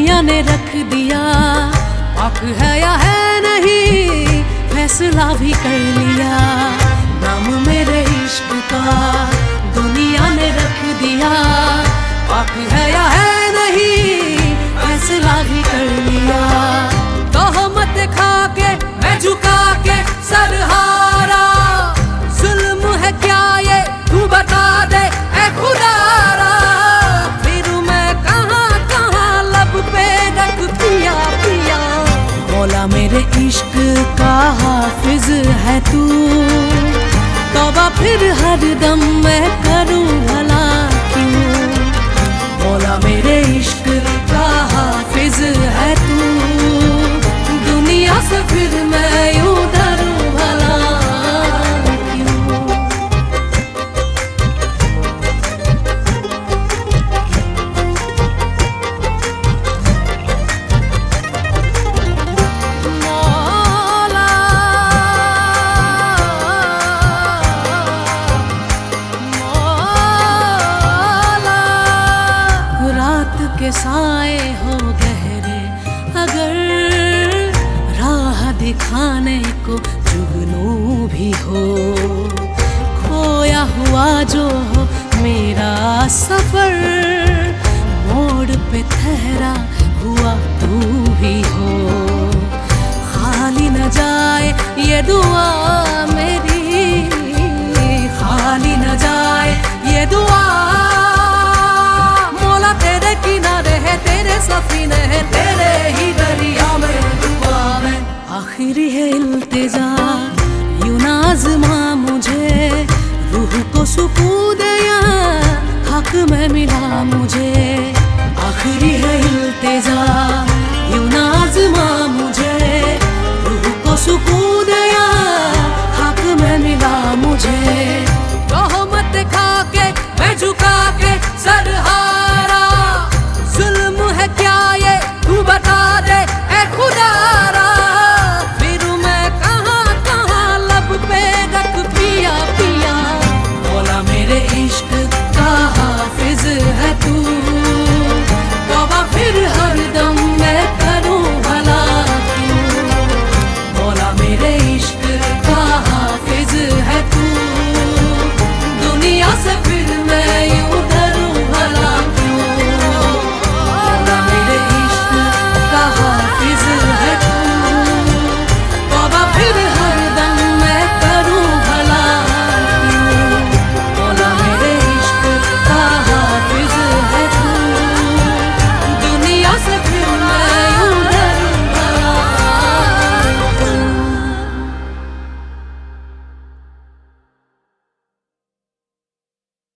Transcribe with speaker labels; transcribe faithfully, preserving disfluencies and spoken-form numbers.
Speaker 1: दुनिया ने रख दिया, हक है या है नहीं फैसला भी कर लिया। नाम मेरे इश्क का दुनिया ने रख दिया, हक है या है नहीं फैसला भी कर लिया। तोहमत खा के मैं झुका के सर हारा, जुल्म है क्या ये तू बता दे ऐ खुदारा। फिर मैं कहाँ कहाँ लब पे रख पिया पिया। मौला मेरे इश्क का हाफिज है तू, तौबा फिर हर दम मैं करूँ भला क्यों। मौला मेरे इश्क का हाफिज है तू, दुनिया से फिर मैं यूं डरूं भला क्यों। मौला मौला रात के साए हो गहरे, अगर राह दिखाने को जुगनू भी हो। खोया हुआ जो हो मेरा सफर, मोड़ पे ठहरा हुआ तू भी हो। खाली न जाए ये दुआ मेरी, खाली न जाए ये दुआ। मौला तेरे किनारे है, तेरे सफीने है, तेरे ही दरिया में डूबा मैं। आखिरी है इल्तिजा यूं नाज़मा मुझे, रूह को सुकून दे या हक में मिला मुझे। आखिरी है इल्तिजा